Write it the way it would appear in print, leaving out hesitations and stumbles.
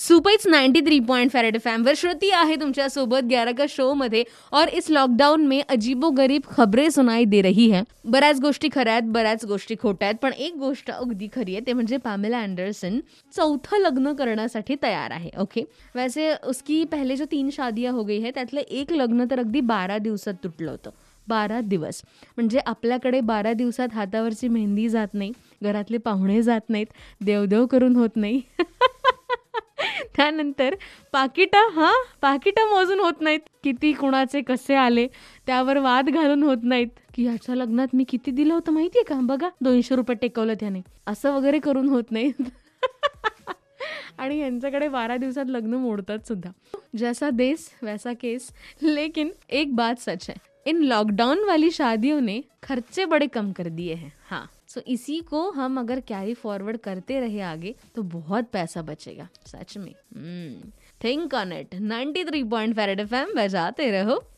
सुपरच 93.5 फैरेड एफएम वर श्रुति आहे तुमच्या सोबत 11 का शो मध्ये. और इस लॉकडाऊन में अजीबोगरीब खबरें सुनाई दे रही है. बऱ्याच गोष्टी खऱ्या आहेत, बऱ्याच गोष्टी खोट्या आहेत, पण एक गोष्ट अगदी खरी आहे, ते म्हणजे पामेला अँडरसन चौथं लग्न करण्यासाठी तयार आहे. ओके, वैसे उसकी पहले जो 3 शादियां हो गई है त्यातलं एक लग्न तर अगदी 12 दिवसात तुटलं होतं. 12 दिवस म्हणजे आपल्याकडे 12 दिवसात हातावरची मेहंदी जात नाही, घरातले पाहुणे जात नाहीत, देवदेव करून होत नाही. त्यानंतर पाकिटा मोजून होत नाहीत, किती कुणाचे कसे आले त्यावर वाद घालून होत नाहीत, की ह्याच्या लग्नात मी किती दिलं होतं माहितीये का, बघा 200 रुपये टेकवलं त्याने, असं वगैरे करून होत नाही. आणि यांच्याकडे 12 दिवसात लग्न मोडतात सुद्धा. जैसा देश वैसा केस. लेकिन एक बात सच है, इन लॉकडाउन वाली शादियों ने खर्चे बड़े कम कर दिए हैं. हाँ, सो इसी को हम अगर कैरी फॉरवर्ड करते रहे आगे तो बहुत पैसा बचेगा सच में. Think on it. 93.5 फैरेड एफएम बजाते रहो.